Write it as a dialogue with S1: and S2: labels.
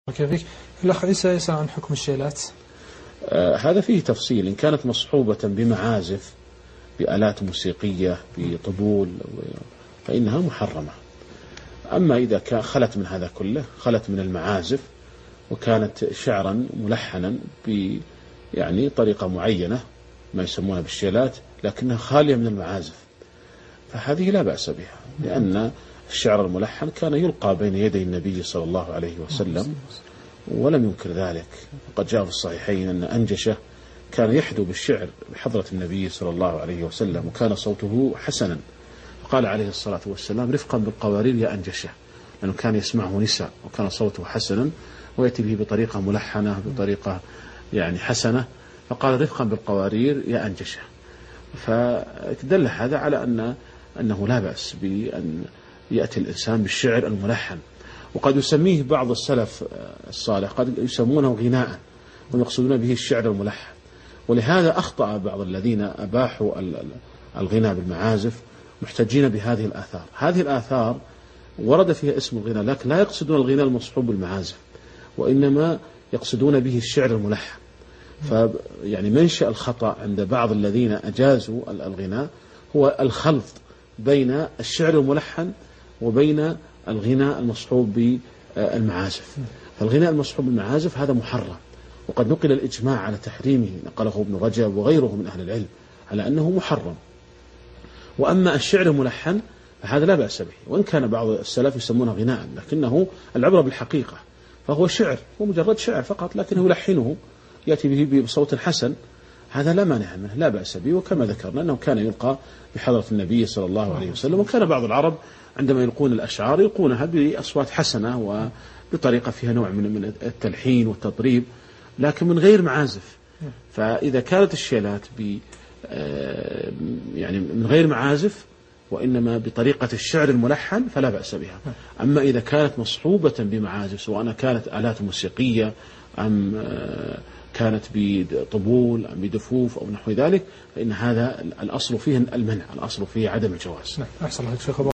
S1: كيفك؟ الأخ عيسى يسأل عن حكم الشيلات.
S2: هذا فيه تفصيل. إن كانت مصحوبة بمعازف، بآلات موسيقية، بطبول، فإنها محرمة. أما إذا خلت من هذا كله، خلت من المعازف وكانت شعرا ملحنا يعني طريقة معينة ما يسمونها بالشيلات، لكنها خالية من المعازف، فهذه لا بأس بها، لأن الشعر الملحن كان يلقى بين يدي النبي صلى الله عليه وسلم ولم ينكر ذلك. وقد جاء في الصحيحين أن أنجشة كان يحدو بالشعر بحضرة النبي صلى الله عليه وسلم، وكان صوته حسنا، فقال عليه الصلاة والسلام: رفقا بالقوارير يا أنجشة، لأنه كان يسمعه نساء وكان صوته حسنا ويأتي به بطريقة ملحنة، بطريقة يعني حسنة، فقال: رفقا بالقوارير يا أنجشة. فدل هذا على أنه لا بأس بأن يأتي الإنسان بالشعر الملحن. وقد يسميه بعض السلف الصالح، قد يسمونه غناء ويقصدون به الشعر الملحن. ولهذا أخطأ بعض الذين أباحوا الغناء بالمعازف محتجين بهذه الآثار. هذه الآثار ورد فيها اسم الغناء، لكن لا يقصدون الغناء المصحوب بالمعازف، وإنما يقصدون به الشعر الملحن. فيعني منشأ الخطأ عند بعض الذين أجازوا الغناء هو الخلط بين الشعر الملحن وبين الغناء المصحوب بالمعازف. فالغناء المصحوب بالمعازف هذا محرم، وقد نقل الإجماع على تحريمه، نقله ابن رجب وغيره من أهل العلم على أنه محرم. وأما الشعر الملحن فهذا لا بأس به، وإن كان بعض السلف يسمونه غناء، لكنه العبرة بالحقيقة، فهو شعر، هو مجرد شعر فقط، لكنه يلحنه، يأتي به بصوت حسن، هذا لا مانع منه، لا بأس به. وكما ذكرنا أنه كان يلقى بحضرة النبي صلى الله عليه وسلم، وكان بعض العرب عندما يلقون الأشعار يلقونها بأصوات حسنة وبطريقة فيها نوع من التلحين والتطريب، لكن من غير معازف. فإذا كانت الشيلات يعني من غير معازف وإنما بطريقة الشعر الملحن فلا بأس بها. أما إذا كانت مصحوبة بمعازف، سواء كانت آلات موسيقية أم كانت بطبول أم بدفوف أو نحو ذلك، فإن هذا الأصل فيه المنع، الأصل فيه عدم الجواز.
S1: أحسن الله.